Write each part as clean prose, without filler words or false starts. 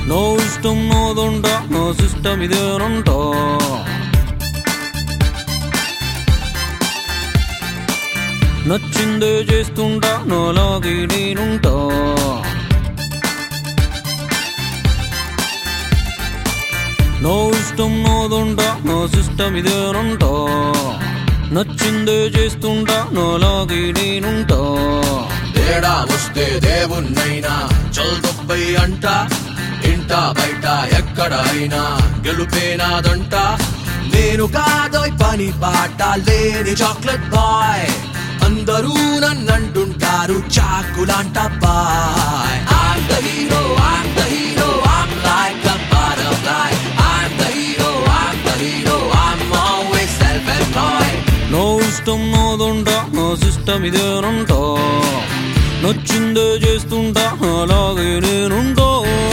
no ఇష్టం నోదుంటా no system ఇదేనంట నచ్చిందే చేస్తుంటా నాలాగే నేనుంటా నో ఇష్టం నోదుంటా నో సిస్టమ్ ఇదేనంట నచ్చిందే చేస్తుంటా నాలాగే నేనుంటా తేడా వస్తే దేవున్నైనా చల్దొబ్బై అంట ఇంట బయట ఎక్కడ అయినా గెలుపేనాదంట నేను కాదోయ్ పని పాట లేని చాక్లెట్ బాయ్ అందరూ నన్నంటుంటారు చాకులాంట boy I'm the hero, I'm the hero, I'm like a butterfly I'm the hero, I'm the hero, I'm always self-employed నో ఇష్టం నోదుంటా నో సిస్టమ్ ఇదేనంట నచ్చిందే చేస్తుంటా అలాగే నేనుంటా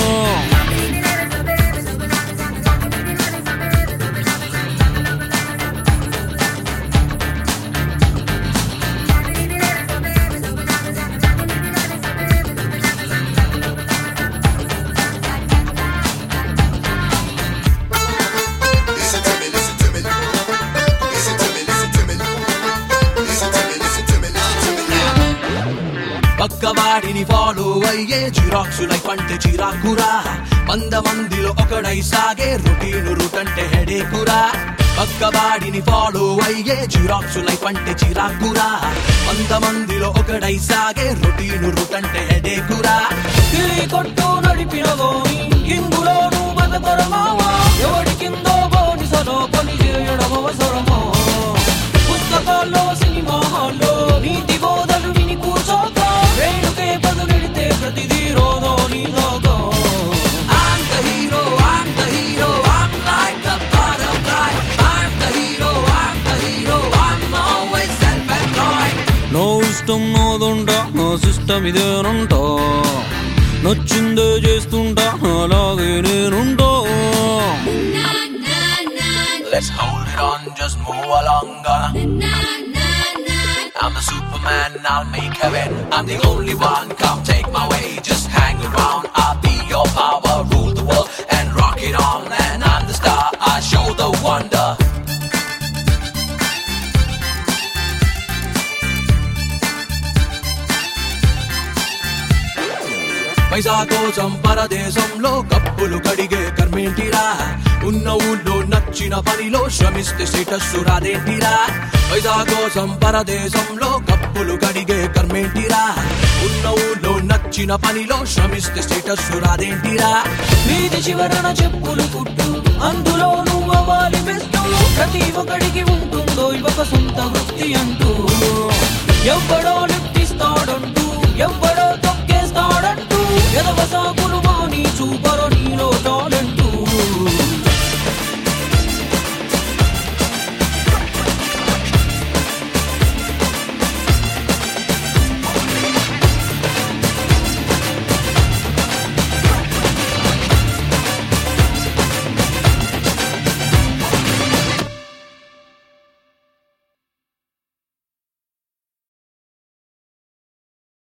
పక్కవాడిని ఫాలో అయ్యే జిరాక్సులై పంటే చిరాకురా 100 మందిలో ఒకడై సాగే రొటీన్ రూట్ అంటే హెడేకురా పక్కవాడిని ఫాలో అయ్యే జిరాక్సులై పంటే చిరాకురా 100 మందిలో ఒకడై సాగే రొటీన్ రూట్ అంటే హెడేకురా కొట్టు నడిపిన గోని ఇందులోనూ బతకరమావా ఎవడి కిందో బోనిసలో పని చేయడం అవసరమా పుస్తకాల్లో సినిమా హాల్లో నీతి బోధలు విని కూర్చోక వేడుకే పదులెడితే ప్రతిదీ రోదో నీదోగో I'm the hero, I'm the hero, I'm like a butterfly I'm the hero, I'm the hero, I'm always self-employed నో ఇష్టం నోదుంటా నో సిస్టమ్ ఇదేనంట నచ్చిందే చేస్తుంటా అలాగే నేనుంటా Let's hold it on, just move along I'm the Superman, I'll make heaven I'm the only one, come take my way Just hang around, I'll be your power Rule the world and rock it on And I'm the star, I show the wonder పైసా కోసం పరదేశంలో కప్పులు కడిగే కర్మేంటిరా ఉన్న ఊళ్ళో నచ్చిన పనిలో శ్రమిస్తే status రాదేంటిరా పైసా కోసం పరదేశంలో కప్పులు కడిగే కర్మేంటిరా ఉన్న ఊళ్ళో నచ్చిన పనిలో శ్రమిస్తే స్టేటస్ రాదేంటిరా వీధి చివరన చెప్పులు కుట్టు అందులో నువ్వు అవ్వాలి బెస్ట్ ప్రతి ఒక్కడికి ఉంటుందో ఒక సొంత వృత్తి అంటూ ఎవ్వడో లిఫ్టిస్తాడంటూ ఎవ్వడో తొక్కేస్తాడంటూ ఎదవ సాకులు మాని చూపరు నీలో